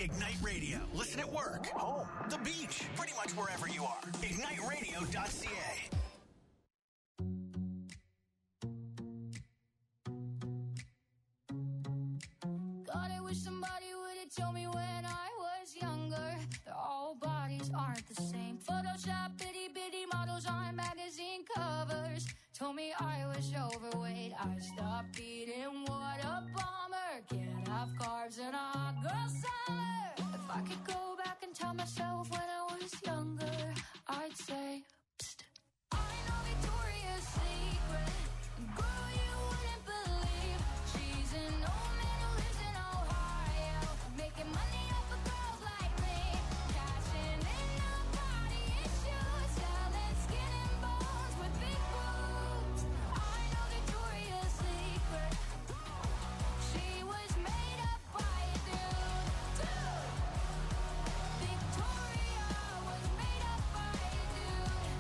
Ignite Radio. Listen at work, home, the beach, pretty much wherever you are. IgniteRadio.ca. God, I wish somebody would have told me when I was younger that all bodies aren't the same. Photoshop itty bitty models on magazine covers told me I was overweight. I stopped eating, what a bummer. Can't have carbs in a hot girl summer. If I could go back and tell myself when I was younger, I'd say, psst, I know Victoria's Secret. Girl, you wouldn't believe she's an old man who lives in Ohio, making money off of girls like me, cashing in on body issues, selling skin and bones with big boobs. I know Victoria's Secret. She was made up by a dude. Victoria was made up by a dude.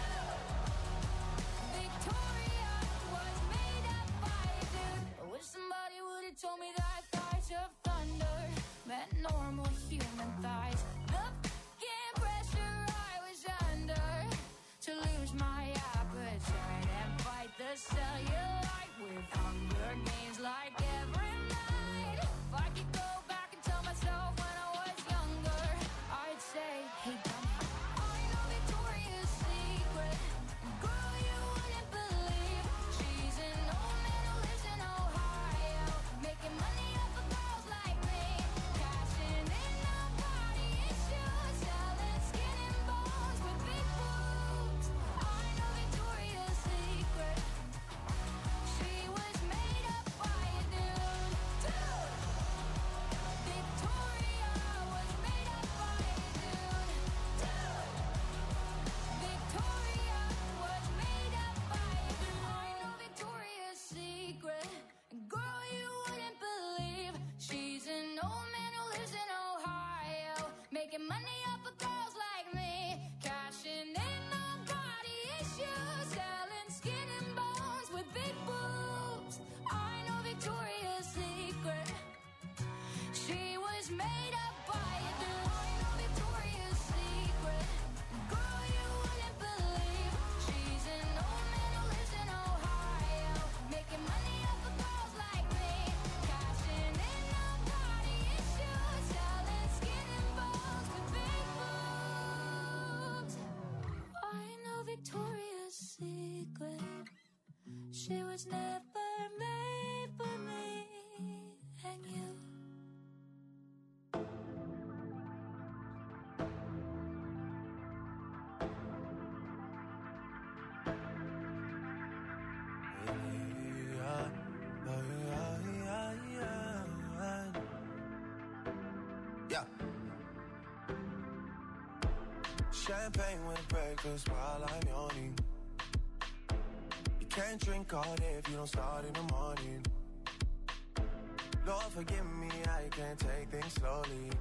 Victoria was made up by a dude. I wish somebody would have told me that thighs of thunder meant normal human thighs. The fucking pressure I was under to lose my appetite and fight the cellulite with Hunger Games like every night. If I could go back and tell myself when I was younger, I'd say, hey, dummy, I know Victoria's Secret. Girl, you wouldn't believe she's an old man who lives in Ohio, making money off of girls like me, cashing in on body issues, selling skin and bones with big boobs. I know Victoria's Secret. She was made up by a dude. Victoria was made up by a dude. Victoria was made up by a dude. I know Victoria's Secret. Girl, you wouldn't believe she's an old man who lives in Ohio, making money off of girls like me, cashing in on body issues, selling skin and bones with big boobs. I know Victoria's Secret. She was made up by a dude. I know Victoria's Secret. Girl, you wouldn't believe she's an old man who lives in Ohio, making money off of girls like me, cashing in on body issues, selling skin and bones with big boobs. I know Victoria's Secret. She was never made for me and you. Yeah. Champagne with breakfast while I'm yawning. You can't drink all day if you don't start in the morning. Lord forgive me, I can't take things slowly.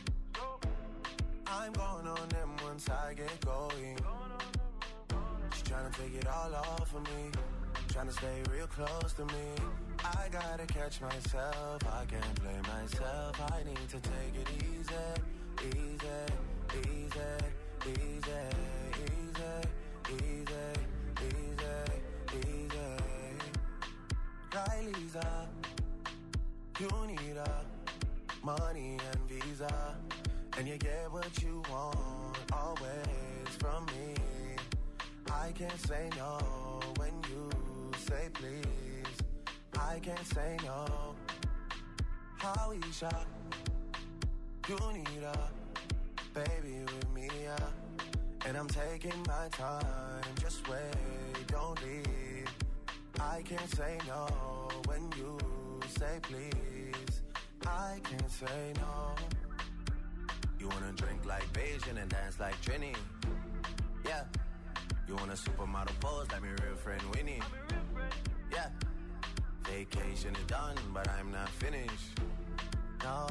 I'm going on them once I get going. She's trying to take it all off of me, trying to stay real close to me. I gotta catch myself, I can't blame myself. I need to take it easy, easy, easy, easy, easy, easy, easy, easy. Riley's up, you need money and visa, and you get what you want always from me. I can't say no when you say please. I can't say no. Howisha, you need baby with me, and I'm taking my time. Just wait, don't leave. I can't say no when you say please. I can't say no. You wanna drink like Beijing and dance like Trini? Yeah. You want a supermodel pose like my real friend Winnie? Yeah. Vacation is done, but I'm not finished. No.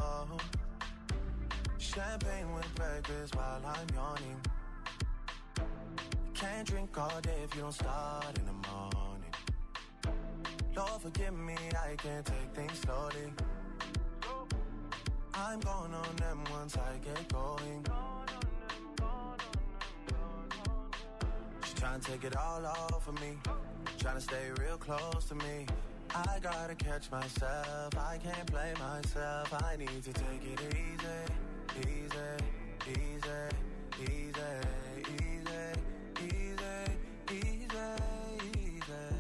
Champagne with breakfast while I'm yawning. Can't drink all day if you don't start in the morning. Lord forgive me, I can't take things slowly. I'm going on them once I get going. She tryna take it all off of me, tryna stay real close to me. I gotta catch myself, I can't play myself. I need to take it easy, easy, easy, easy, easy, easy, easy, easy.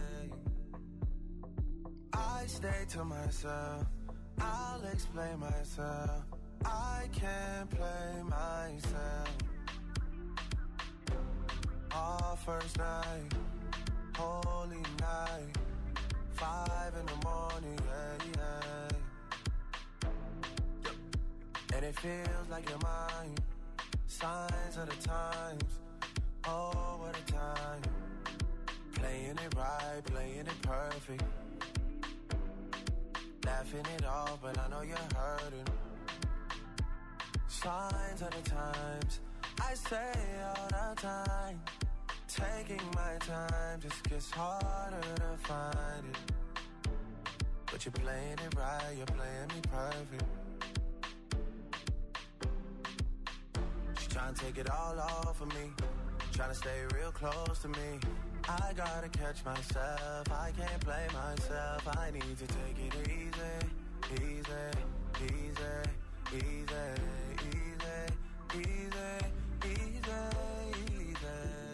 I stay to myself, I'll explain myself. I can't play myself. Our first night, holy night, 5 in the morning, yeah, yeah. And it feels like you're mine. Signs of the times, oh, what a time. Playing it right, playing it perfect. Laughing it off, but I know you're hurting. Signs of the times, I say all the time. Taking my time just gets harder to find it. But you're playing it right, you're playing me perfect. She's trying to take it all off of me, trying to stay real close to me. I gotta catch myself, I can't play myself. I need to take it easy, easy, easy, easy, easy, easy, easy, easy.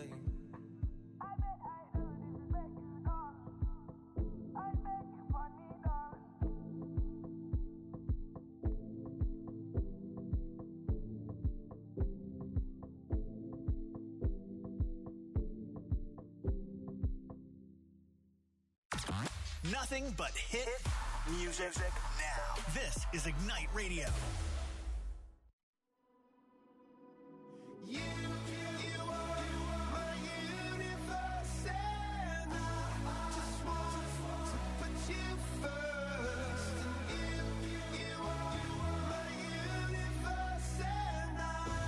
Nothing but hit music now. This is Ignite Radio. You are my universe, and I just want to put you first. You are my universe, and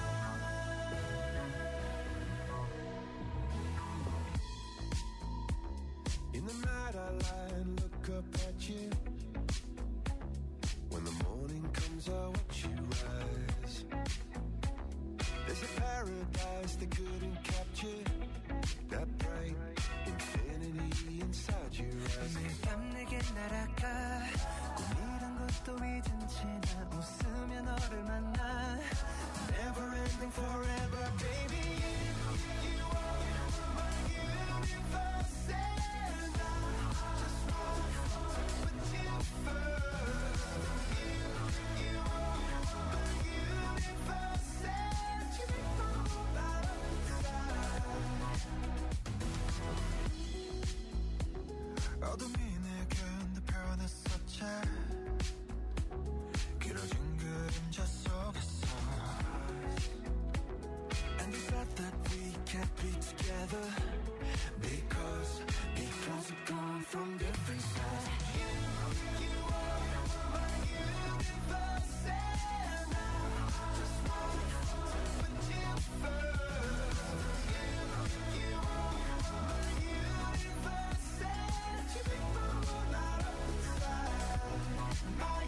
in the night I lie and look up at you. When the morning comes I watch you rise. There's a paradise they couldn't capture, that bright infinity inside your eyes. 매일 밤 내게 날아가 꿈이란 것도 잊은 채 난 웃으며 너를 만나. Never ending forever, baby. You are my universe, and I just want to put you first. You are my universe, and you make my whole life inside. 어둠이 내게 내 변했었지. 길어진 그림자 속에서. And you said that we can't be together because we've gone from different sides. You are my universe, and I just want to put you first. You are my universe, and you make my whole life inside. My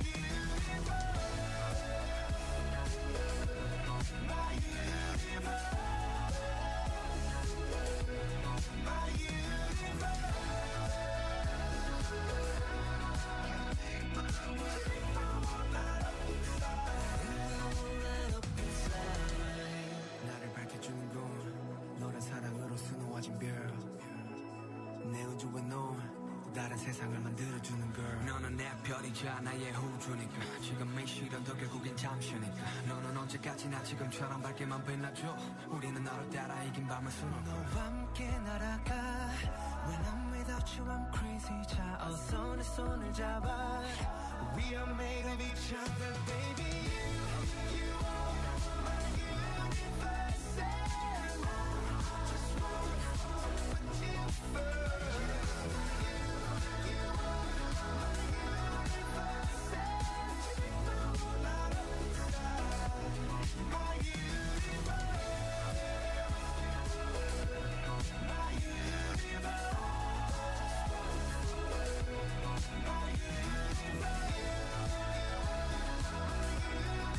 나를 밝혀주는 건 너란 사랑으로 수놓아진 별. 내 우주에 넌 다른 세상을 만들어주는 걸. 너는 내 별이자 나의 우주니까. 지금의 시련도 결국엔 잠시니까. 너는 언제까지나 지금처럼 밝게만 빛나줘. 우리는 너를 따라 이긴 밤을 수놓고 너와 함께 날아가. When I'm without you I'm crazy. 자 어서 내 손을 잡아. We are made of each other, baby. You are my universe, and I just want to put you first. You are my universe, and you make my whole life inside. My universe.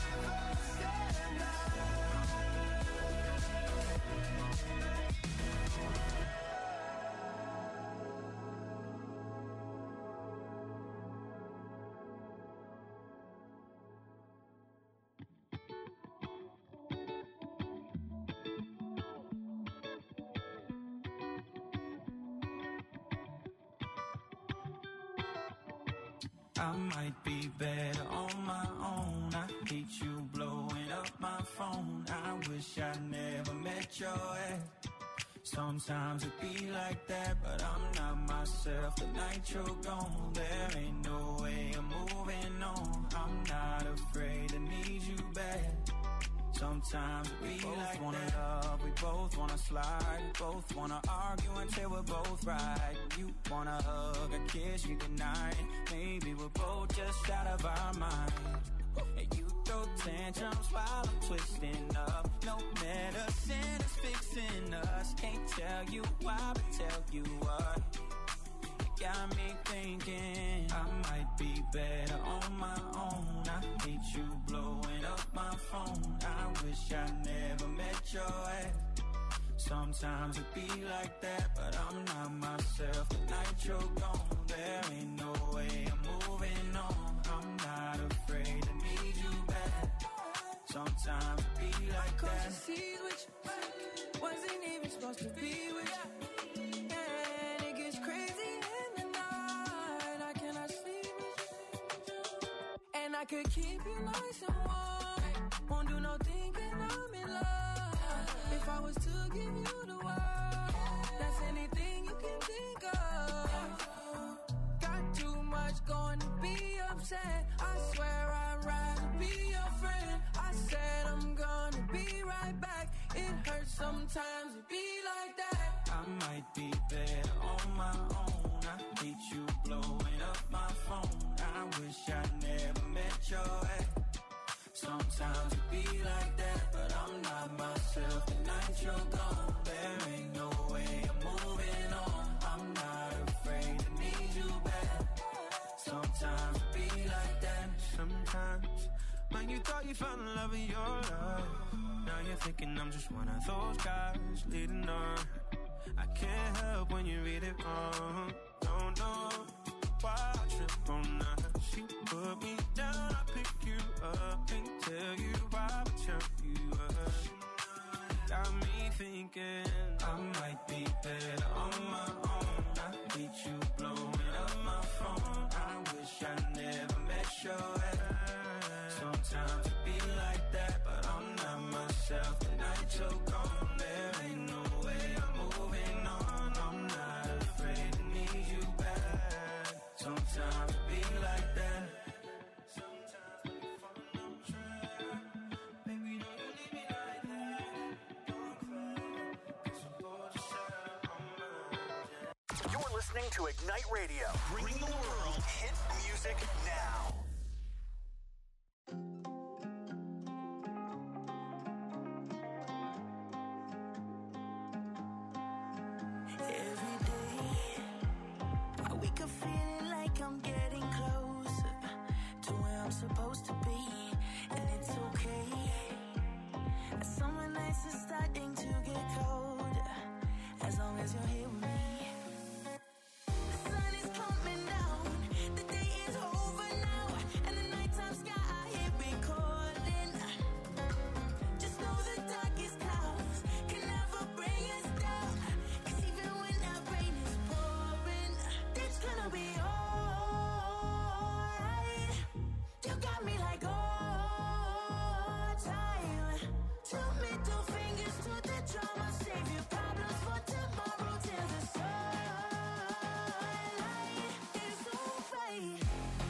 I might be better on my own. I hate you blowing up my phone. I wish I never met your ex. Sometimes it be like that, but I'm not myself. The night you're gone, there ain't no way I'm moving on. I'm not afraid to need you back. Sometimes we both like wanna that. Love, we both wanna slide, we both wanna argue until we're both right. You wanna hug, a kiss you goodnight. Maybe we're both just out of our mind. And you throw tantrums while I'm twisting up. No medicine is fixing us. Can't tell you why, but tell you what. You got me thinking I might be better on my own. I hate you blowing up my phone. I wish I never met your ex. Sometimes it be like that, but I'm not myself. The night you're gone, there ain't no way I'm moving on. I'm not afraid to need you back. Sometimes it be like that. Cause you see which wasn't even supposed to be with you. And it gets crazy in the night. I cannot sleep with you. And I could keep you nice and warm. Won't do no thinking I'm in love. If I was to give you the world, that's anything you can think of. Got too much going to be upset. I swear I'd rather be your friend. I said I'm gonna be right back. It hurts sometimes to be like that. I might be better on my own. I hate you blowing up my phone. I wish I never met your ex. Sometimes it be like that, but I'm not myself. The night you're gone, there ain't no way I'm moving on. I'm not afraid to need you back. Sometimes it be like that. Sometimes, man, you thought you found the love of your life. Now you're thinking I'm just one of those guys leading on. I can't help when you read it wrong. Don't know why I trip on that. She put me down, I pick you up. Can't tell you why, but tell you up. Got me thinking I might be better on my own. I hate you blowing up my phone. I wish I never met your ex. Sometimes it be like that, but I'm not myself. The night you're gone, there ain't no way I'm moving on. I'm not afraid to need you back. Sometimes it be like that. Sometimes we fall on track. Baby, don't you leave me like that. Don't cry, 'cause I'm bored to share on my. You're listening to Ignite Radio, bringing the world hit music now. Every day, I wake up feeling like I'm getting closer to where I'm supposed to be, and it's okay. Summer nights are starting to get colder, as long as you're here with me. The sun is coming down, the day is over now, and the nighttime sky here we calling. Just know the darkest clouds can never bring us down. 'Cause even when that rain is pouring, it's gonna be alright. You got me like all time. Two middle fingers to the drama, save your problems for tomorrow till the sunlight is alright.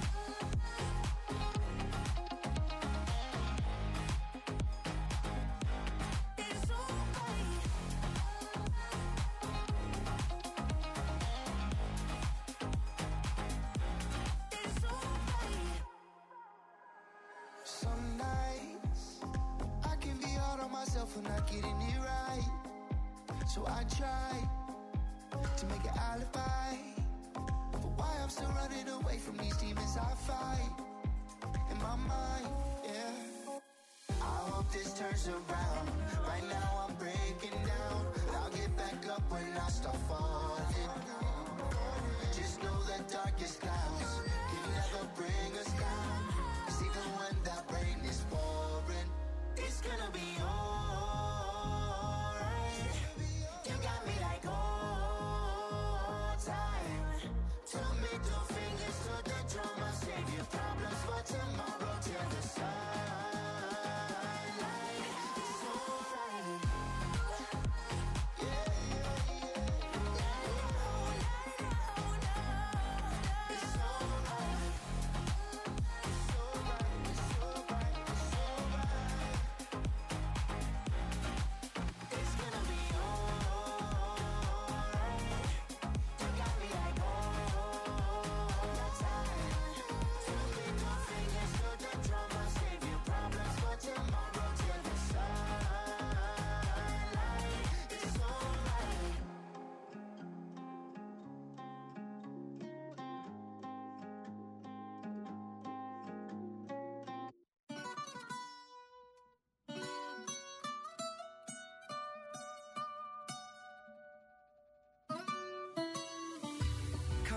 It's alright. It's alright. Some nights I can be hard on myself for not getting it right. So I try to make an alibi for why I'm still running away from these demons I fight in my mind, yeah. I hope this turns around. Right now I'm breaking down. I'll get back up when I start falling. Just know the darkest clouds can never bring us down. 'Cause even when that rain is pouring, it's gonna be alright. You got me like all time. Two middle fingers to the drama, save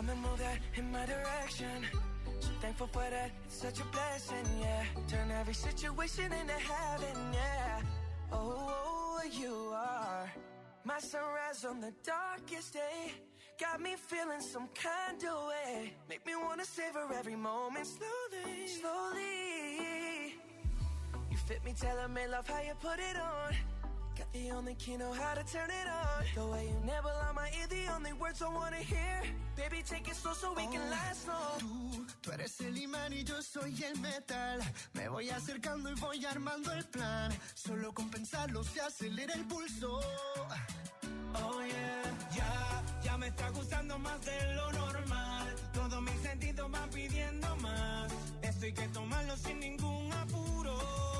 come and move that in my direction. So thankful for that, it's such a blessing, yeah. Turn every situation into heaven, yeah. Oh, you are my sunrise on the darkest day. Got me feeling some kind of way. Make me wanna savor every moment slowly, slowly. You fit me, tailor-made, love how you put it on. Got the only key, know how to turn it on. The way you never lie my ear, the only words I wanna hear. Baby, take it slow so we can last long. Tú eres el imán y yo soy el metal. Me voy acercando y voy armando el plan. Solo con pensarlo se acelera el pulso. Oh yeah, ya me está gustando más de lo normal. Todos mis sentidos van pidiendo más. Esto hay que tomarlo sin ningún apuro.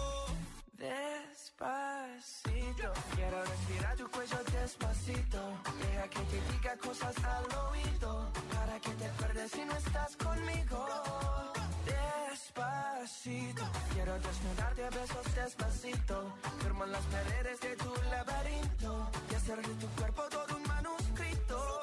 Despacito, quiero respirar tu cuello despacito. Deja que te diga cosas al oído, para que te acuerdes si no estás conmigo. Despacito, quiero desnudarte a besos despacito. Firmo las paredes de tu laberinto y hacer de tu cuerpo todo un manuscrito.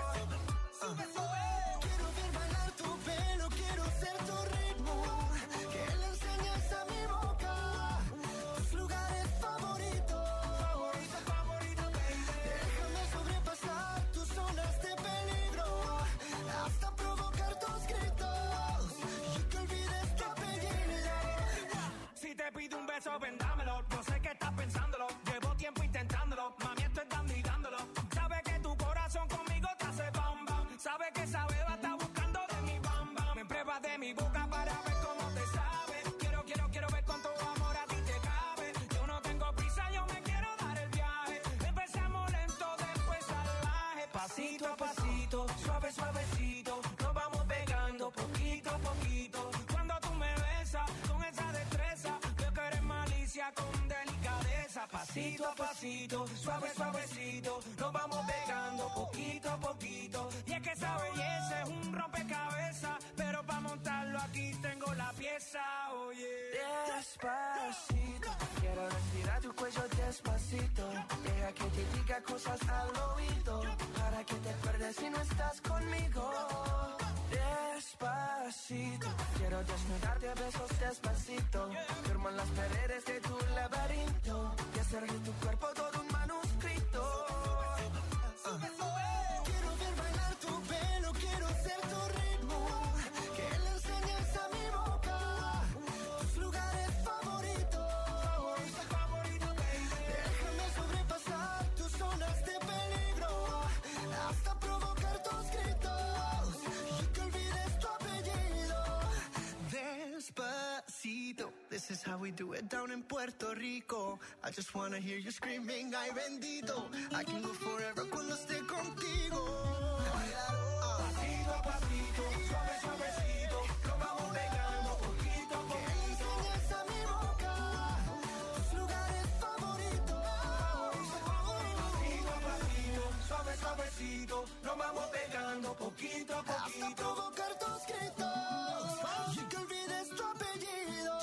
Quiero ver bailar tu pelo, quiero ser tu ritmo. Que le enseñes a mi boca tus lugares favoritos. Favorito, baby. Déjame sobrepasar tus zonas de peligro, hasta provocar tus gritos y que olvides tu apellido. Si te pido un beso, ven, dámelo. No sé qué estás pensándolo. Llevo tiempo intentándolo. Mami, estoy dando y dándolo. Sabes que tu corazón conmigo te hace bam bam. Sabes que esa beba está buscando de mi bam bam. Me pruebas de mi boca para ver cómo te sabe. Quiero ver cuánto amor a ti te cabe. Yo no tengo prisa, yo me quiero dar el viaje. Empezamos lento, después salvaje. Pasito a pasito, suave, suavecito. Nos vamos pegando poquito a poquito. Cuando tú me besas con esa destreza, veo que eres malicia con delicadeza. Pasito a pasito, suave, suavecito. Nos vamos pegando poquito a poquito. Y es que esa belleza es un rompecabezas, pero para montarlo aquí tengo la pieza, oye. Despacito, quiero respirar tu cuello despacito. Deja que te diga cosas al oído, para que te acuerdes si no estás conmigo. Despacito, quiero desnudarte a besos despacito. Firmo en las paredes de tu laberinto y hacer de tu cuerpo todo un manuscrito. Quiero ver bailar tu pelo, quiero ser tu ritmo. Que le enseñes a mi boca tus lugares favoritos. Favorito, baby. Déjame sobrepasar tus zonas de peligro, hasta provocar tus gritos y que olvides tu apellido. Despacito, this is how we do it down in Puerto Rico. I just wanna hear you screaming, ay bendito. I can go forever cuando esté contigo. Pasito a pasito, suave, suavecito. Nos vamos pegando poquito a Que le poquito. enseñes a mi boca tus lugares favoritos. Pasito a pasito, suave, suavecito. Nos vamos pegando poquito a Hasta poquito. provocar tus gritos y que olvides tu apellido.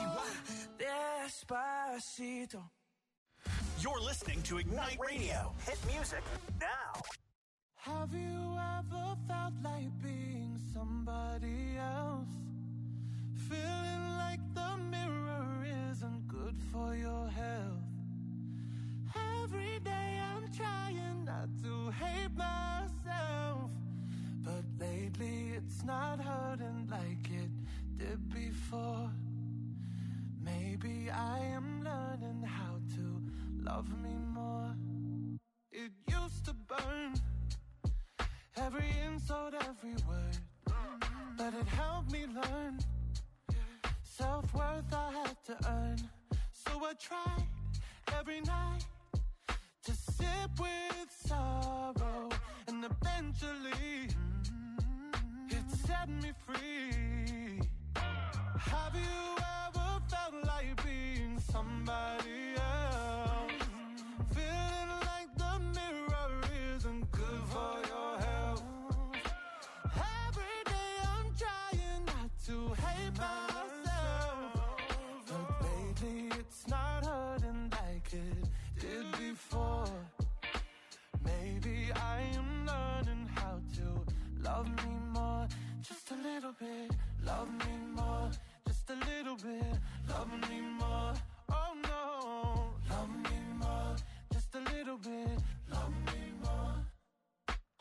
Despacito. You're listening to Ignite Radio. Hit music now. Have you ever felt like being somebody else? Feeling like the mirror isn't good for your health. Every day I'm trying not to hate myself, but lately it's not hurting like it did before. Maybe I am learning how to love me more. It used to burn, every insult, every word, but it helped me learn self-worth I had to earn. So I tried every night to sip with sorrow, and eventually it set me free. Have you ever felt like being somebody else? Feeling like the mirror isn't good for your health. Every day I'm trying not to hate myself, but lately it's not hurting like it did before. Maybe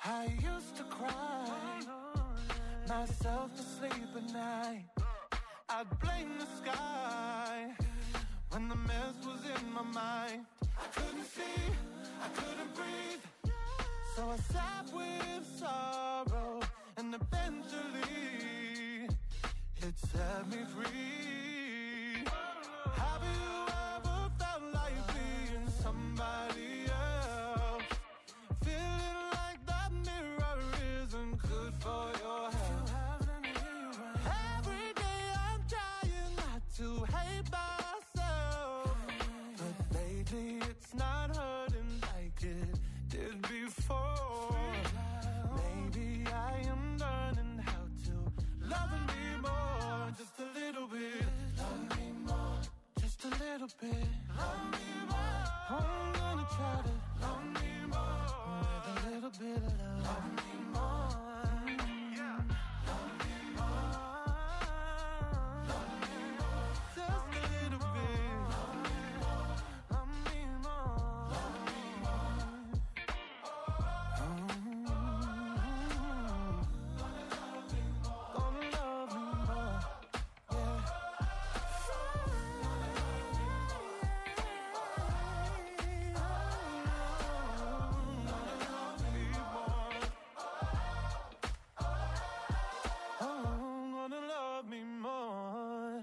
I used to cry myself to sleep at night. I'd blame the sky when the mess was in my mind. I couldn't see, I couldn't breathe, so I sat with sorrow, and eventually it set me free. Have you ever felt like being somebody else? Feeling like that mirror isn't good for your health. Every day I'm trying not to hate myself, but lately it's not hurting like it did before. Maybe I am learning how to love me more, just a little bit. Love me more, just a little bit. Love me more. I'm gonna try to love me more with a little bit of love. Love me more. Yeah. Love me more. Love me more. Just a little bit. Love me more. Love me more. Love me more. Gonna love me more. Yeah. Gonna love me more.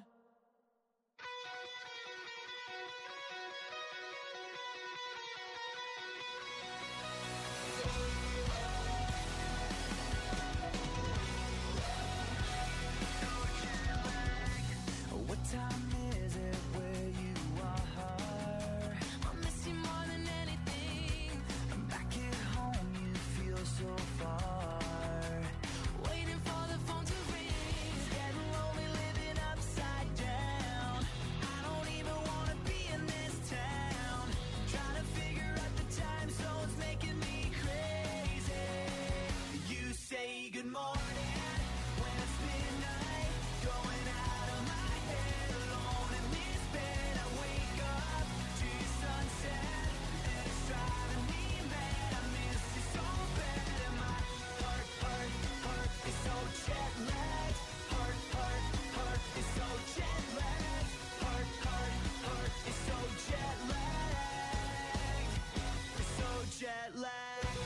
What time is it where you are? I miss you more than anything. Back at home you feel so far. Waiting for the phone to ring. Getting lonely living upside down. I don't even wanna be in this town. Trying to figure out the time zones making me crazy. You say good morning when it's midnight. Going out of my head alone in this bed. I wake up to your sunset and it's driving me mad. I miss you so bad and my heart is so jet lagged. Heart is so jet lagged. Heart is so jet lagged. It's so jet lagged.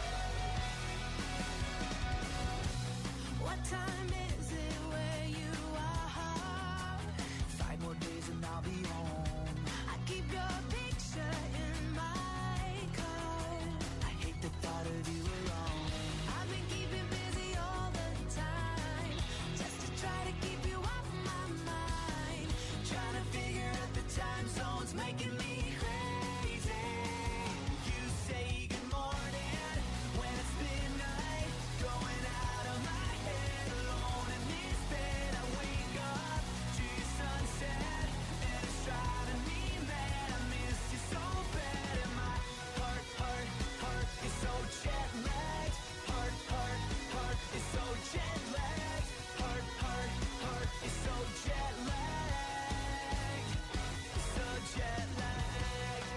What time is it where you are? 5 more days and I'll be home. I keep your picture in my car. I hate the thought of you alone. I've been keeping busy all the time, just to try to keep you off my mind. Trying to figure out the time zones making me crazy. You say good morning when it's midnight. Going out of my head alone in this bed. I wake up to your sunset and it's driving me mad. I miss you so bad and my heart is so jet lagged. Heart is so jet lagged. Heart is so jet lagged. So jet lagged.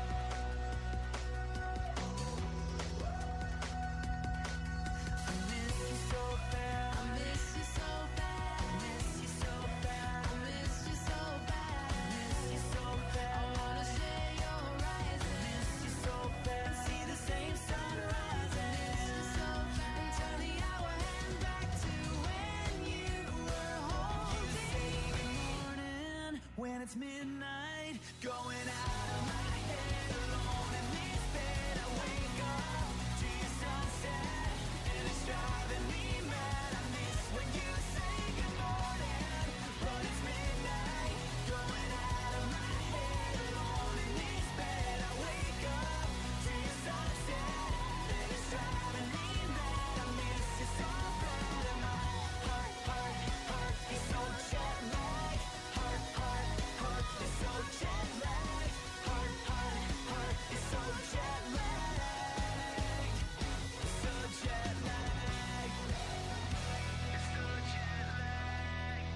I miss you so bad. I miss you so bad. I miss you so bad. I miss you so bad. I miss you so bad. I wanna share your rising. Miss you so bad. See the same sunrise. I miss you so bad. And turn the hour hand back to when you were holding me. Morning when it's midnight. Going out of my head alone in this bed. I wake up to your sunset and it's driving me mad. I miss when you say good morning, but it's midnight. Going out of my head alone in this bed. I wake up to your sunset and it's driving me mad. I miss you so bad and my heart is so jet lagged. Heart is so jet lagged. Heart is so jet lagged. So jet lagged. It's so jet lagged.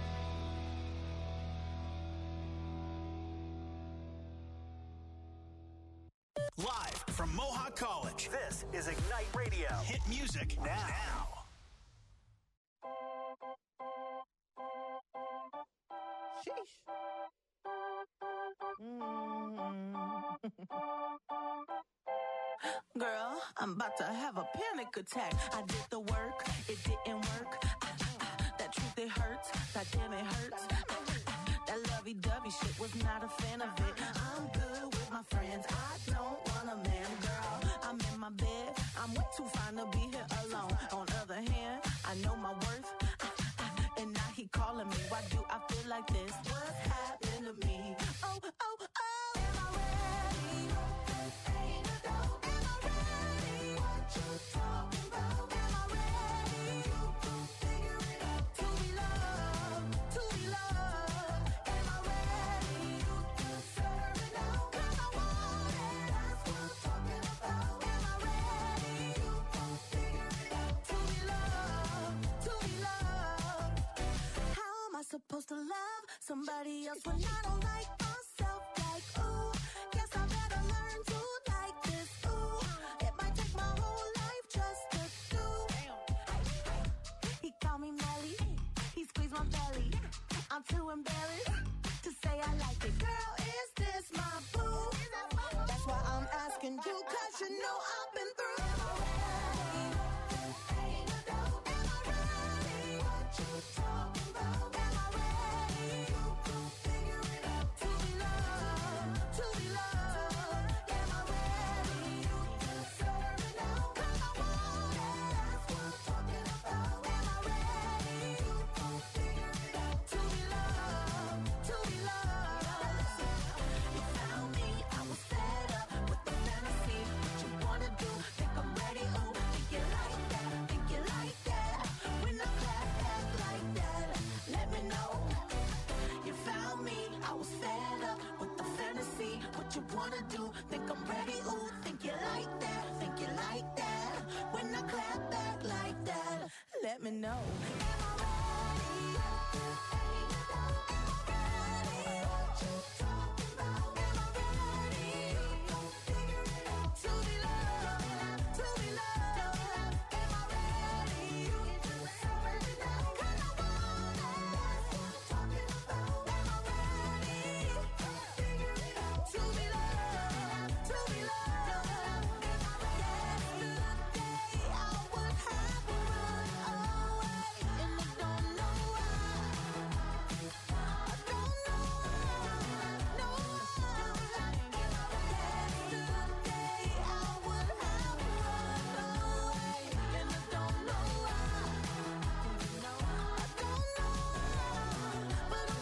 Live from Mohawk college. This is Ignite Radio. Hit music now. Sheesh. Girl, I'm about to have a panic attack. I did the work, it didn't work. That truth, it hurts. That damn, it hurts. That lovey-dovey shit, was not a fan of it. I'm good with my friends. I don't want a man, girl. I'm in my bed. I'm way too fine to be here alone. On other hand, I know my worth. And now he calling me. Why do I feel like this? What's happened to me? Oh, oh, oh. Am I ready? Ain't a doubt. Am I ready? What you talking about? Am I ready? You can figure it out. To be loved. To be loved. Am I ready? You can figure it out. 'Cause I want it. That's what I'm talking about. Am I ready? You can figure it out. To be loved. To be loved. How am I supposed to love somebody else when I don't like myself? Like, ooh, guess I better learn to like this. Ooh, it might take my whole life just to do. He called me Melly, he squeezed my belly. I'm too embarrassed to say I like it. Girl, is this my boo? That's why I'm asking you, 'cause you know I've been through. Am I ready? Ain't a doubt. Am I ready? What you talking about? Am I ready? You can figure it out. To be loved. To be loved. Am I ready? You can figure it out. 'Cause I want it. That's what I'm talking about. Am I ready? You can figure it out. To be loved. To be loved. You found me. I was fed up with the fantasy. What you wanna do? Think I'm ready? Oh, think you like that? Think you like that? When I clap back like that, let me know. You found me. I was fed up with the fantasy. What you wanna do? Think I'm ready? Ooh, think you like that? Think you like that? When I clap back like that, let me know. Am I ready? Ain't a doubt. Am I ready? What you talking about? Am I ready? You can figure it out. To be loved. To be loved. Am I ready? You can figure it out. 'Cause I want it. That's what I'm talking about. Am I ready? Figure it out. To be loved. To be loved. Am I ready? Yesterday I would have run away, and I don't know why. I don't know why. No why. Yesterday I would have run away, and I don't know why. I don't know why, but I'm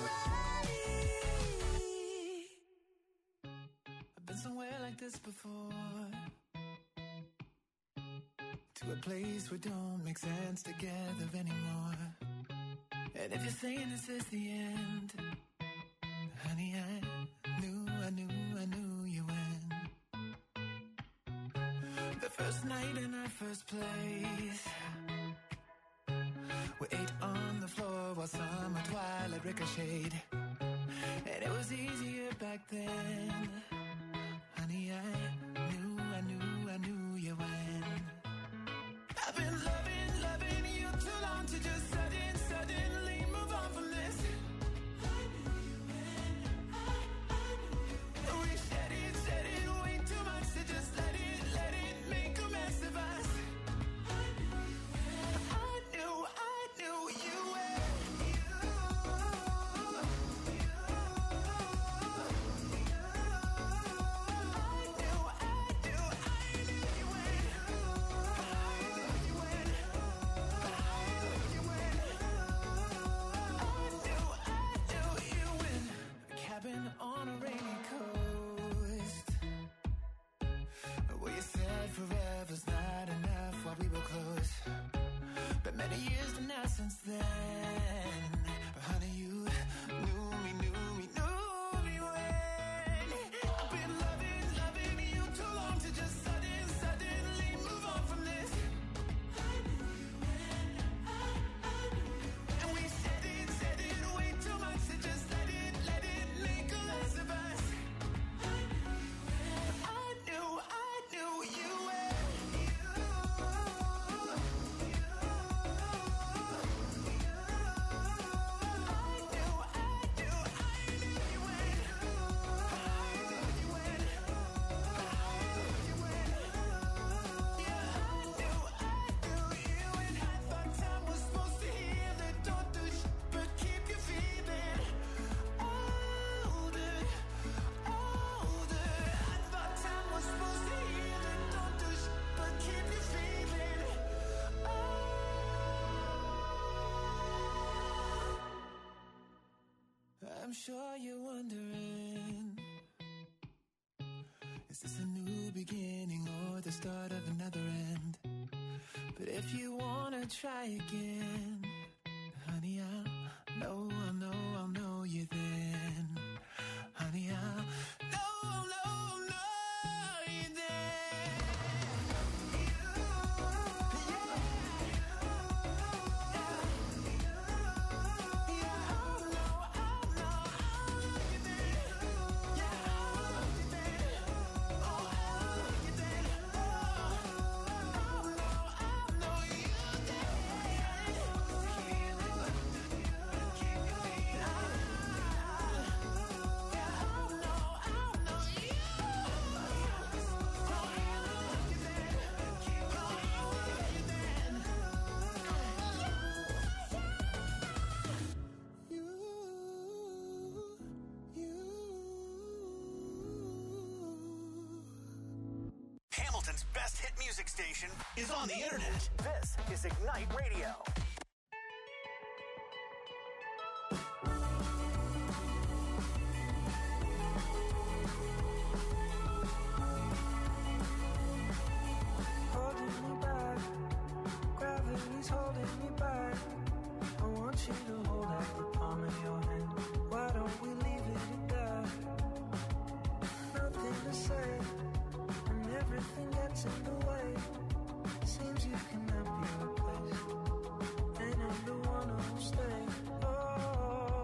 ready. I've been somewhere like this before. To a place where don't make sense together anymore. And if you're saying this is the end, honey, I knew you win. The first night in our first place, we ate on the floor while summer twilight ricocheted. And it was easier back then. Honey, I knew you win. I've been loving you too long to just suddenly move on from this. I knew you win. I knew you win. We said it way too much to just let it make a mess of us. I'm sure you're wondering, is this a new beginning or the start of another end? But if you wanna try again, honey, I'll know you then. Honey, I'll know you then. Hamilton's best hit music station is on the internet. This is Ignite Radio. Holding me back, gravity's holding me back. I want you to hold out the palm of your hand. Why don't we leave it at that? Nothing to say, and everything gets in the way. Seems you cannot be replaced, and I'm the one who'll stay. Oh,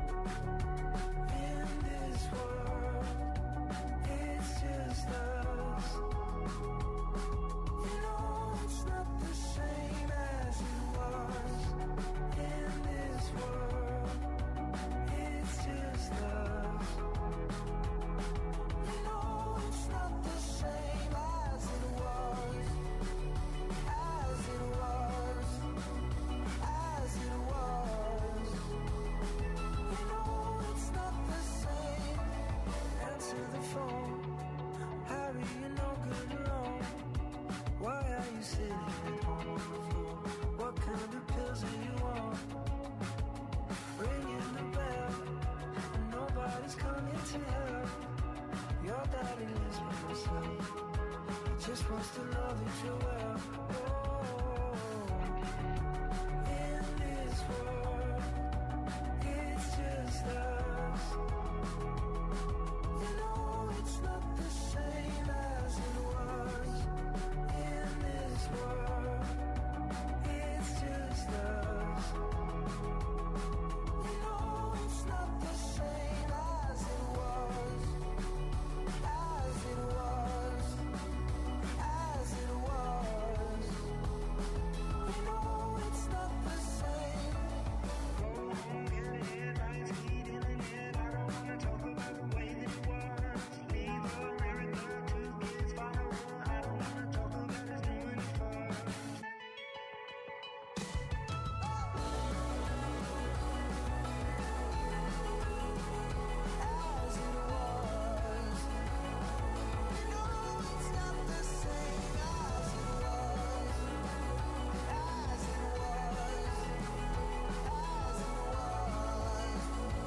in this world, it's just us. You know it's not the same as it was. In this world, it's just us. You know it's not the same as it was. As it was. As it was. You know it's not the same. Answer the phone. Harry, you're no good alone. Why are you sitting at home on the floor? What kind of pills are you on? Ringing the bell, and nobody's coming to help. Your daddy lives by himself. He just wants to know that you're well. Oh, in this world, it's just us. You know it's not the same as it was. In this world, it's just us. You know it's not the same as it was. As it was. As it was. You know it's not the same. In the headlights, heat in the head. I don't wanna talk about the way that it was. Leave America, 2 kids following. I don't wanna talk about us doing it first. As it was. You know it's not the same as it was. As it was. As it was.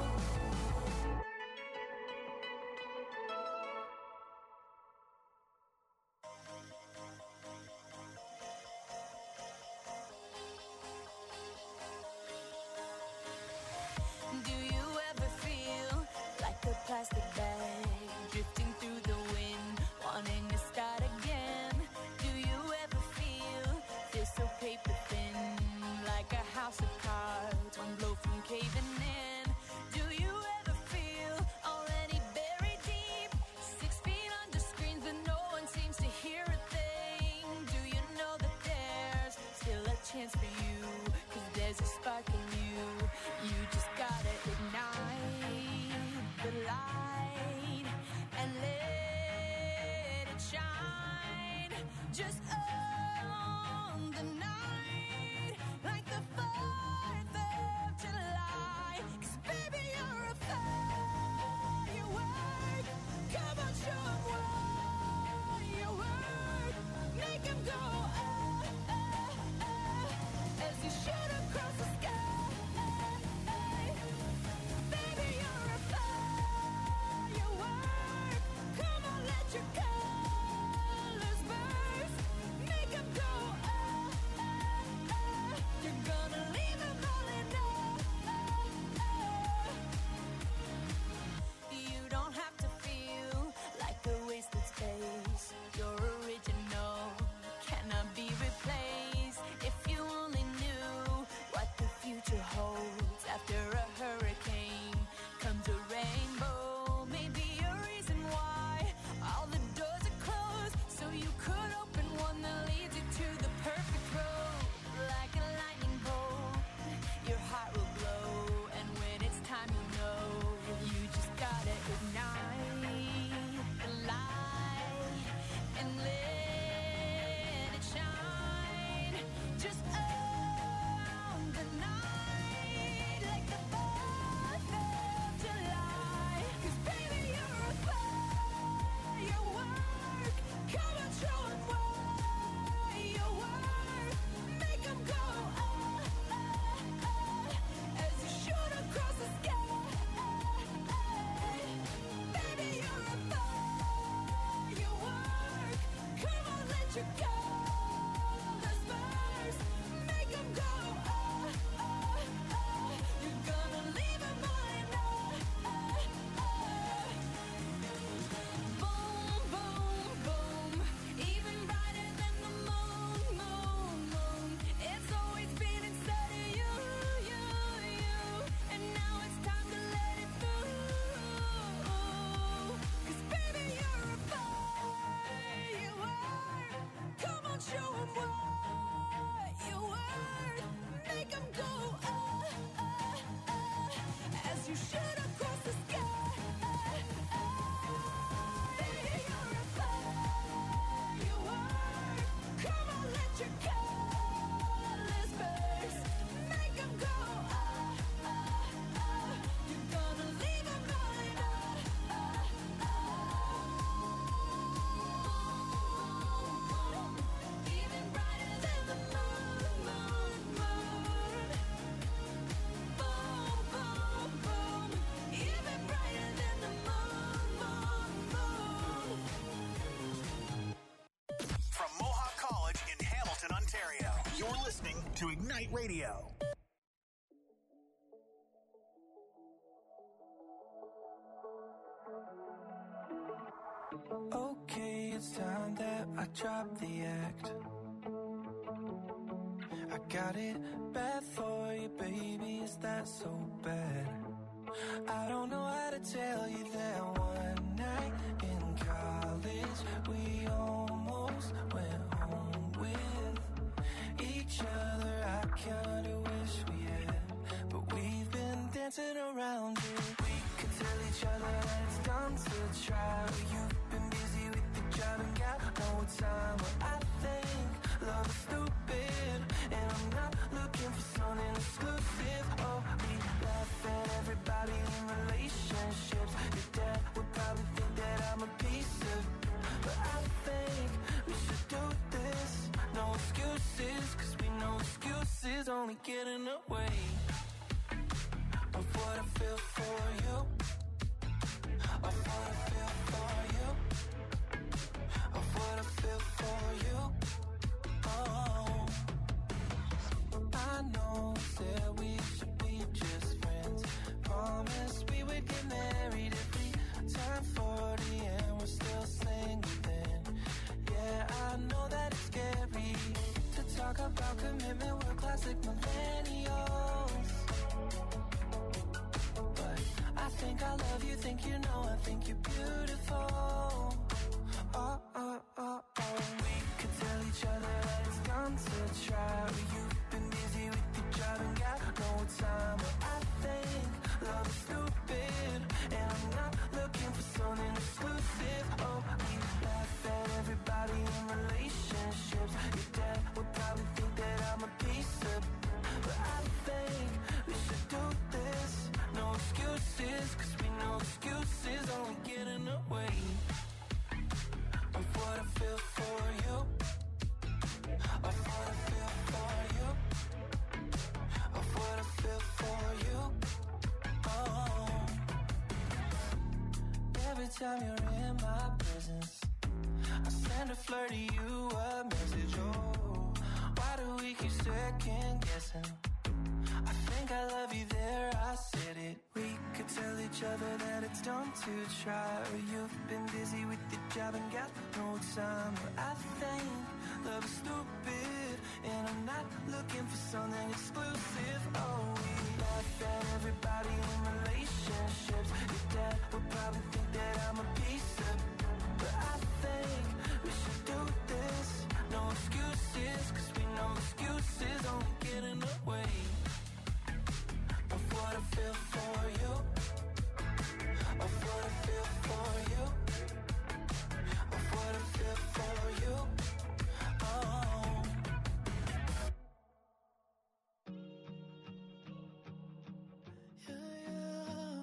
Do you ever feel like a plastic bag drifting through the wind, wanting to start again? Do you ever feel so paper thin, like a house of cards, one blow from caving in? Do you ever feel already buried deep, 6 feet under screens but no one seems to hear a thing? Do you know that there's still a chance for you, 'cause there's a spark in you. You just gotta ignite the light and let it shine. Just on the night, like the 4th of July. 'Cause baby, you're a firework. Come on, show 'em what you work. Make 'em go, as you shoot across the sky. to Ignite Radio. Okay, it's time that I drop the act. I got it bad for you, baby, is that so bad? I don't know how to tell you that one night in college we almost went home with each other. I kinda wish we had, but we've been dancing around it. We could tell each other that it's dumb to try. You've been busy with the job and got no time. But I think love is stupid, and I'm not looking for something exclusive. Oh, we laugh at everybody in relationships. Your dad would probably think that I'm a piece of, but I think we should do this. No excuses, cause we know excuses only get in the way of what I feel for you, of what I feel for you, of what I feel for you. Oh, I know that we should be just friends. Promise we would get married if we turn 40 and we're still single then. Yeah, I know that it's scary to talk about commitment, we're classic millennials. But I think I love you, think you know, I think you're beautiful. Oh, oh, oh, oh. We could tell each other that it's dumb to try. You've been busy with your job and got no time. But I think love is stupid, and I'm not looking for something exclusive. Oh, we laugh at everybody in relationships. Your dad would probably think that I'm a piece of, but I think we should do this. No excuses, cause we know excuses only get in the way of what I feel for you, of what I feel for you, of what I feel for you. Oh, every time you're in my presence, I send a flirt to you a message. Oh, why do we keep second guessing? I think I love you there, I said it. We could tell each other that it's dumb to try. Or you've been busy with your job and got no time. But I think love is stupid, and I'm not looking for something exclusive. Oh, we laugh at everybody in relationships. Your dad would probably think that I'm a piece of, but I think we should do this. No excuses, cause we know excuses only get in the way of what I feel for you, of what I feel for you, of what I feel for you. Oh, yeah, yeah.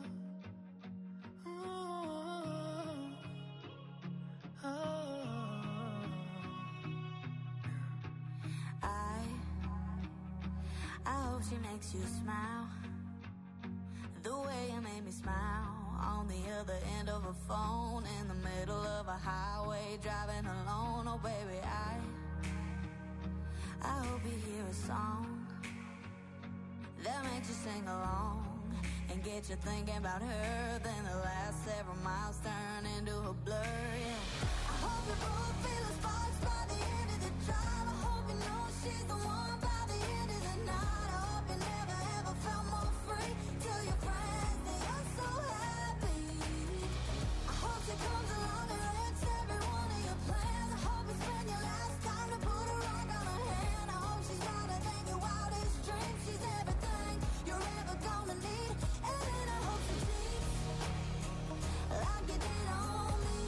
I hope she makes you smile the way you made me smile on the other end of a phone in the middle of a highway driving alone. Oh baby, I hope you hear a song that makes you sing along and get you thinking about her. Then the last several miles turn into a blur. Yeah. I hope you both feel the sparks by the end of the drive. I hope you know she's the one by the end of the night. I hope you never ever felt more free. Tell your friends that you're so happy. I hope she comes along and wrecks every one of your plans. I hope you spend your last time to put a rock on her hand. I hope she's wilder than your wildest dreams. She's everything you're ever gonna need. And then I hope she cheats like you did on me.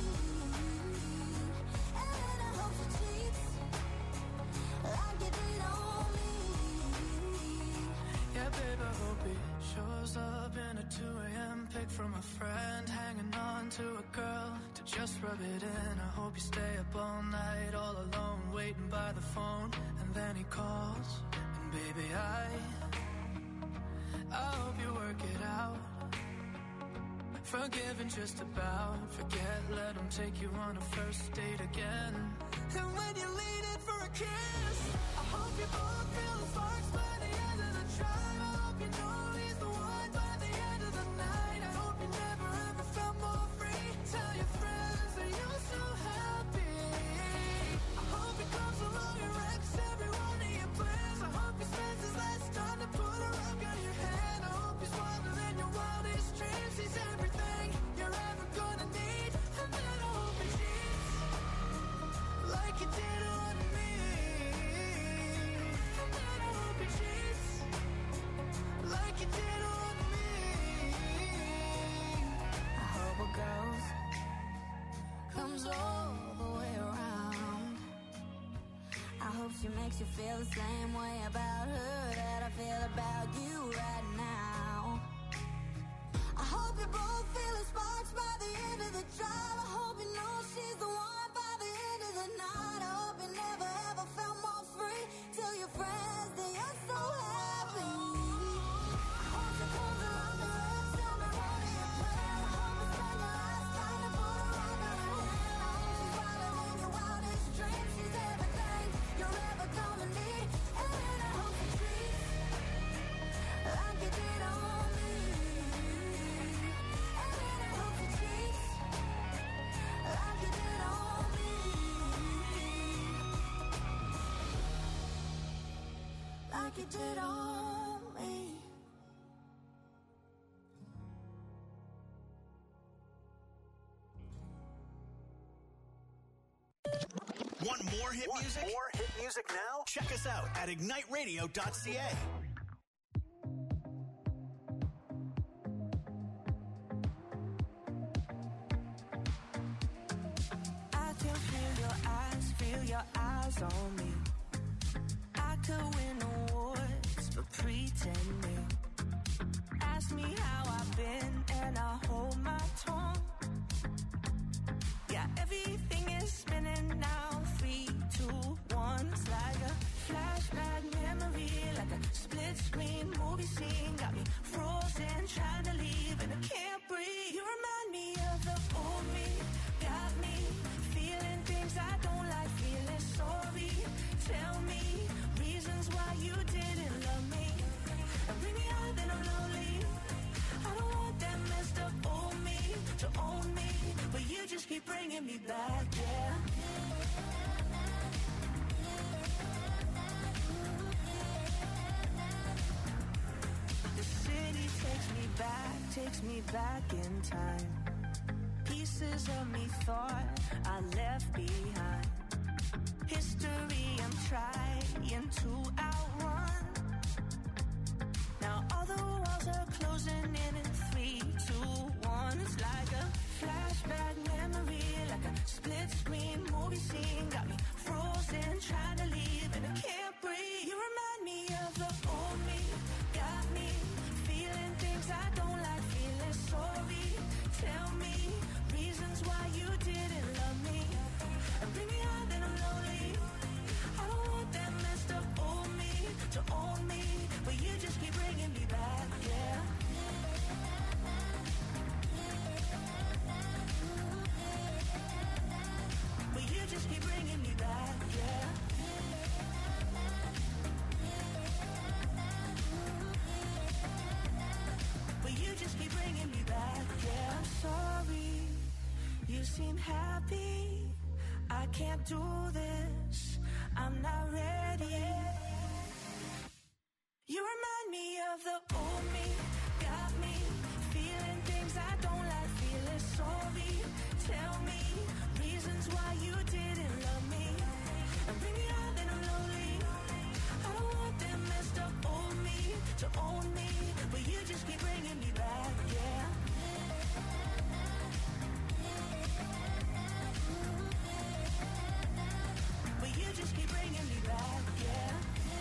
And then I hope she cheats like you did on me. yeah, babe, I hope he shows up in a 2 a.m. pic from a friend, hanging on to a girl to just rub it in. I hope you stay up all night, all alone, waiting by the phone, and then he calls, and baby, I hope you work it out. Forgiving just about, forget, let him take you on a first date again. And when you lean in for a kiss, I hope you both feel the sparks makes you feel the same way about her that I feel about you right now. I hope you both feel the sparks by the end of the drive. I hope you know she's the one by the end of the night. I hope you never ever felt more free. Tell your friends that you're so happy. I hope you close around the rest, tell me what do you plan. I hope you spend your last time to put her under her hand. I hope she's wilder than your wildest dreams. She's everything you're ever gonna need. And I hope she treats like you did on me. And I hope she treats like you did on me. Like you did on me. Want more hit music? More hit music now? Check us out at igniteradio.ca. I can feel your eyes on me. I could win awards for pretending. Ask me how I've been and I hold my tongue. Yeah, everything is spinning now. 3, 2, 1. It's like a flashback memory, like a split screen movie scene. Got me frozen, trying to leave and I can't breathe. You remind me of the old me. Got me feeling things I don't like, feeling sorry. Tell me reasons why you didn't love me. And bring me out then I'm lonely. I don't want that messed up old me to own me, but you just keep bringing me back, yeah. The city takes me back in time. Pieces of me thought I left behind. History I'm trying to outrun. Now all the walls are closing in 3, 2, 1. It's like a flashback memory, like a split screen movie scene. Got me frozen, trying to leave and I can't breathe. You remind me of the old me. Got me feeling things I don't like, feeling sorry. Tell me reasons why you didn't love me. And bring me out then I'm lonely. I don't want that messed up old me to own me, but you just keep bringing me back, yeah. But you just keep bringing me back, yeah. But you just keep bringing me back, yeah. I'm sorry, you seem happy. I can't do this, I'm not ready. You remind me of the old me. Got me feeling things I don't like, feeling sorry. Tell me reasons why you didn't love me. And bring me out then I'm lonely. I don't want that messed up old me to own me, but you just keep bringing me back, yeah. But you just keep bringing me back, yeah.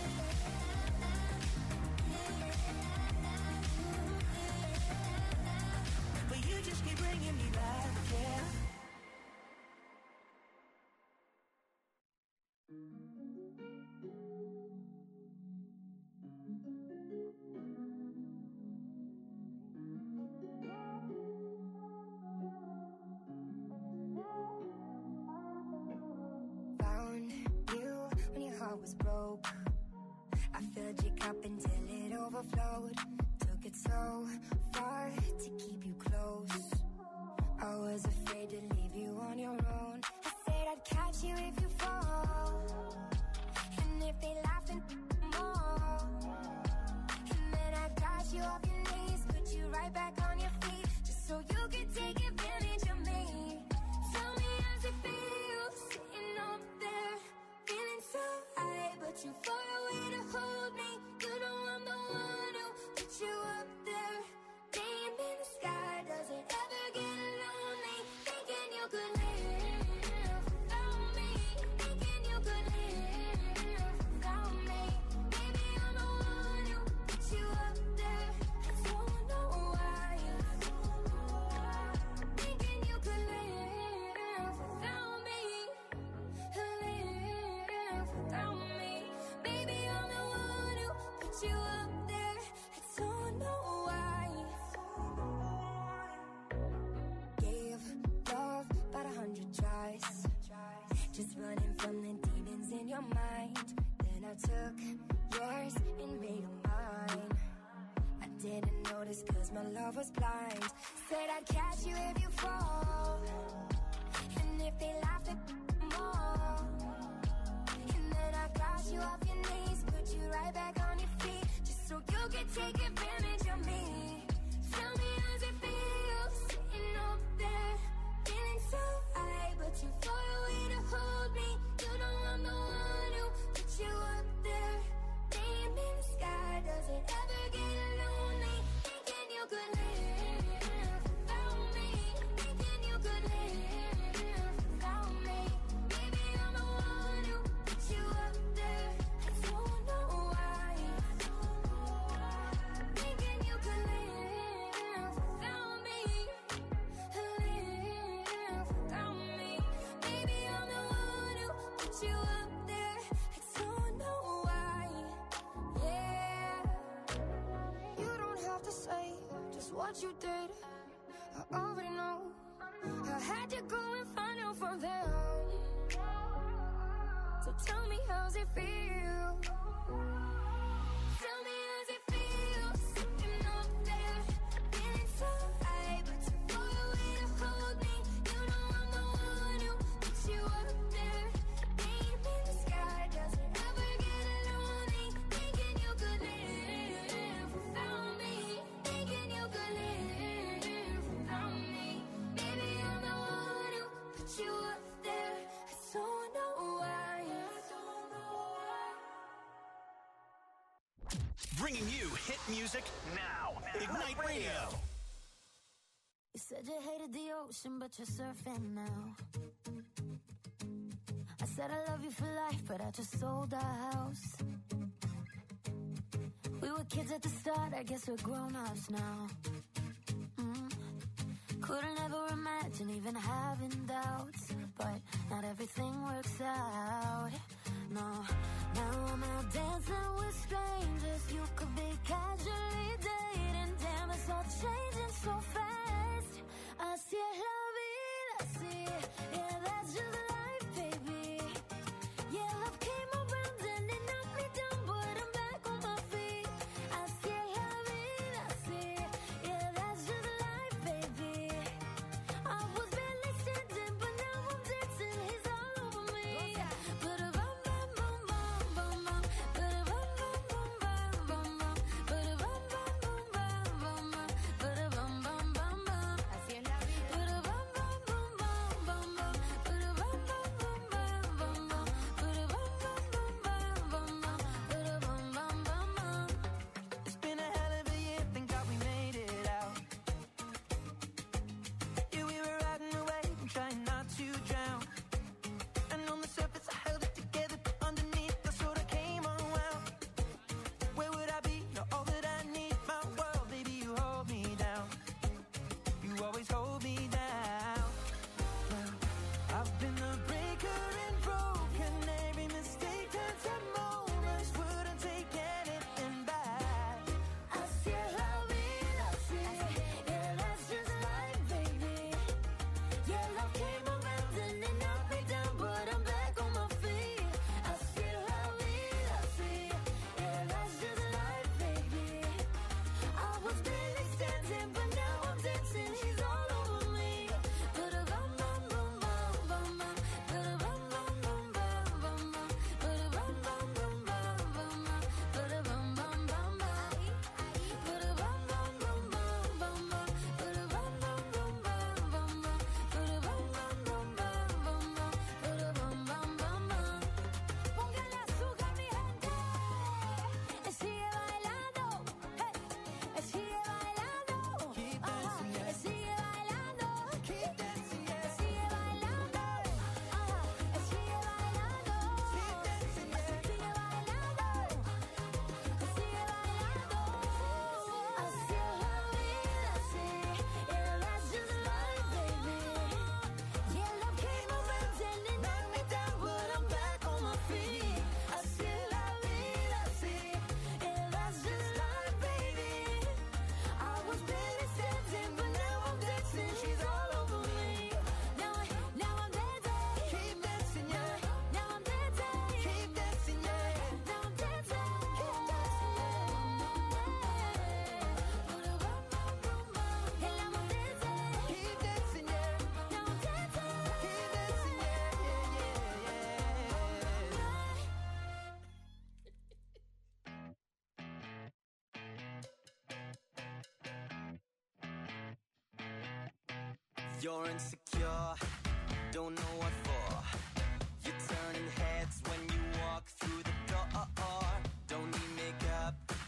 But you just keep bringing me back, yeah. Found you when your heart was broke. I filled your cup until it overflowed. Took it so far to keep you close. I was afraid to leave you on your own. I said I'd catch you if you fall. And if they laugh then more. And then I got you off your knees, put you right back on your feet, just so you could take advantage of me. Tell me how's it feel, sitting up there, feeling so high, but you far away to hold me. You know I'm the one who put you up there, damn in the sky. Does it ever get lonely, thinking you could live without me, thinking you could live without put you up there. I don't know why. Gave love about 100 tries, just running from the demons in your mind. Then I took yours and made them mine. I didn't notice cause my love was blind. Said I'd catch you if you fall, and if they laughed at more. And then I got you off your knees, put you right back on your feet, just so you could take advantage of me. Tell me how's it feel, sitting up there, feeling so high, but you far away to hold me. You know I'm the one who put you up there, name in the sky. Does it ever get lonely, thinking you could live without me, thinking you could live without me? Maybe I'm the one who put you up there. I don't know why. Thinking you could live without me, live without me. Maybe I'm the one who put you up there. I don't know why. Yeah. You don't have to say just what you did. I already know. I had to go and find out from them. So tell me how's it feel? Tell me how's it feel, sitting up there, feeling so high, but too far away to hold me. You know I'm the one who put you up there, name in the sky. Does it ever get lonely, thinking you could live without me, thinking you could live without me? Maybe I'm the one who put you up there. I don't know why. Bringing you hit music now. Ignite Radio. You said you hated the ocean, but you're surfing now. I said I love you for life, but I just sold our house. We were kids at the start, I guess we're grown-ups now. Couldn't ever imagine even having doubts, but not everything works out. No, now I'm out dancing with strangers. You could be casually dating. Damn, it's all changing so fast. Así es la vida, así. Yeah, that's just life, baby. Yeah, love came around and it knocked me down, but I'm back on my feet. Así es la vida, así. Yeah, that's just life, baby. I was barely standing, but now I'm dancing. He's all over me. But bum bum bum bum bum bum. But bum bum You're insecure, don't know what for. You're turning heads when you walk through the door. Don't need makeup,